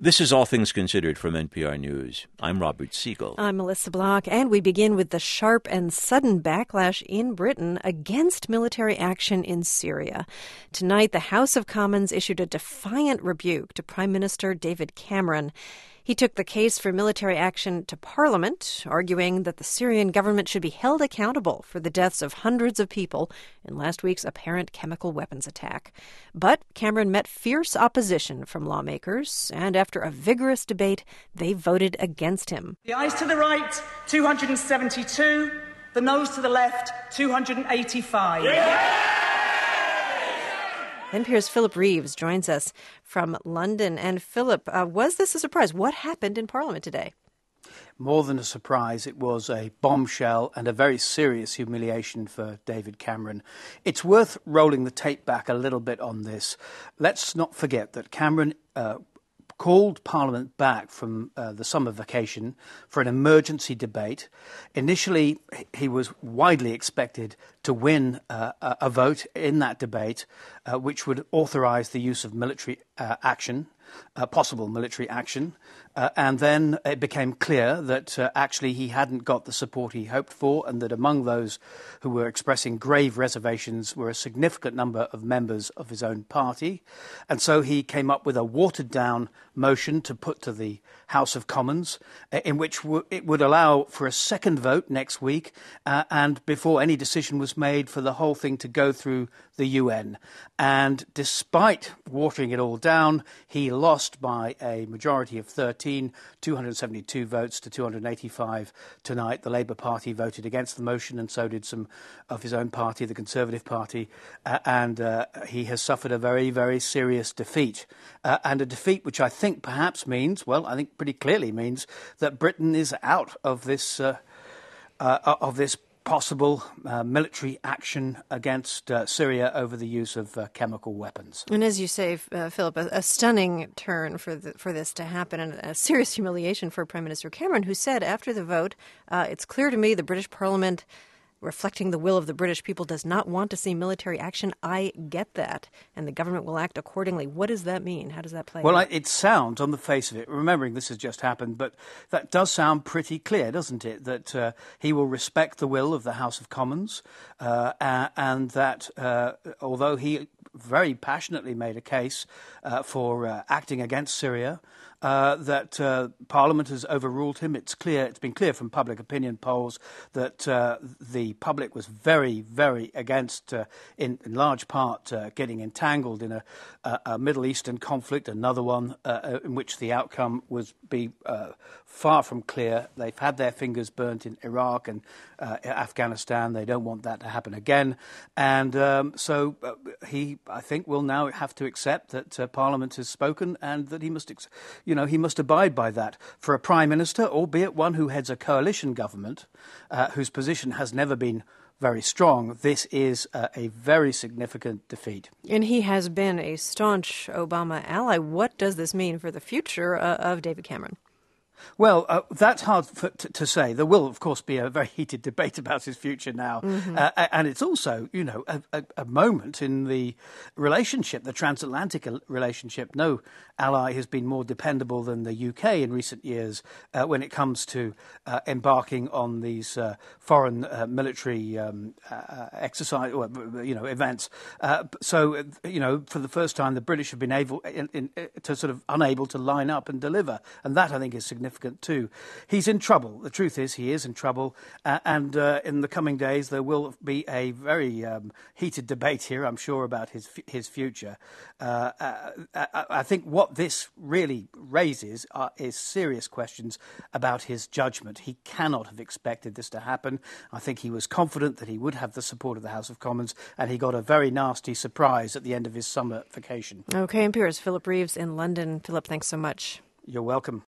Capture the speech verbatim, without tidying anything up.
This is All Things Considered from N P R News. I'm Robert Siegel. I'm Melissa Block, and we begin with the sharp and sudden backlash in Britain against military action in Syria. Tonight, the House of Commons issued a defiant rebuke to Prime Minister David Cameron. He took the case for military action to Parliament, arguing that the Syrian government should be held accountable for the deaths of hundreds of people in last week's apparent chemical weapons attack. But Cameron met fierce opposition from lawmakers, and after a vigorous debate, they voted against him. The ayes to the right, two hundred seventy-two. The noes to the left, two hundred eighty-five. Yeah! N P R's Philip Reeves joins us from London. And Philip, uh, was this a surprise? What happened in Parliament today? More than a surprise, it was a bombshell and a very serious humiliation for David Cameron. It's worth rolling the tape back a little bit on this. Let's not forget that Cameron uh, called Parliament back from uh, the summer vacation for an emergency debate. Initially, he was widely expected to win uh, a vote in that debate, uh, which would authorise the use of military uh, action, uh, possible military action. Uh, and then it became clear that uh, actually he hadn't got the support he hoped for, and that among those who were expressing grave reservations were a significant number of members of his own party. And so he came up with a watered-down motion to put to the House of Commons, uh, in which w- it would allow for a second vote next week, uh, and before any decision was made, for the whole thing to go through the U N. And despite watering it all down, he lost by a majority of thirteen, two hundred seventy-two votes to two hundred eighty-five tonight. The Labour Party voted against the motion, and so did some of his own party, the Conservative Party, uh, and uh, he has suffered a very, very serious defeat. Uh, and a defeat which I think perhaps means, well, I think pretty clearly means that Britain is out of this uh, uh, of this possible uh, military action against uh, Syria over the use of uh, chemical weapons. And as you say, uh, Philip, a, a stunning turn for the, for this to happen, and a serious humiliation for Prime Minister Cameron, who said after the vote, uh, it's clear to me the British Parliament, reflecting the will of the British people, does not want to see military action. I get that. And the government will act accordingly. What does that mean? How does that play well, out? Well, it sounds, on the face of it, remembering this has just happened, but that does sound pretty clear, doesn't it? That uh, he will respect the will of the House of Commons, uh, and that uh, although he very passionately made a case uh, for uh, acting against Syria, Uh, that uh, Parliament has overruled him. It's clear, it's been clear from public opinion polls that uh, the public was very, very against, uh, in, in large part, uh, getting entangled in a, a, a Middle Eastern conflict, another one uh, in which the outcome was be uh, far from clear. They've had their fingers burnt in Iraq and uh, Afghanistan. They don't want that to happen again. And um, so uh, he, I think, will now have to accept that uh, Parliament has spoken and that he must, ex- you know, he must abide by that. For a Prime Minister, albeit one who heads a coalition government, uh, whose position has never been very strong, this is uh, a very significant defeat. And he has been a staunch Obama ally. What does this mean for the future uh, of David Cameron? Well, uh, that's hard for, to, to say. There will, of course, be a very heated debate about his future now. Mm-hmm. Uh, and it's also, you know, a, a, a moment in the relationship, the transatlantic relationship. No ally has been more dependable than the U K in recent years uh, when it comes to uh, embarking on these uh, foreign uh, military um, uh, exercise, or, you know, events. Uh, so, you know, for the first time, the British have been able in, in, to sort of unable to line up and deliver. And that, I think, is significant. Too. He's in trouble. The truth is he is in trouble. Uh, and uh, in the coming days, there will be a very um, heated debate here, I'm sure, about his his future. Uh, uh, I, I think what this really raises are, is serious questions about his judgment. He cannot have expected this to happen. I think he was confident that he would have the support of the House of Commons, and he got a very nasty surprise at the end of his summer vacation. Okay, N P R's Philip Reeves in London. Philip, thanks so much. You're welcome.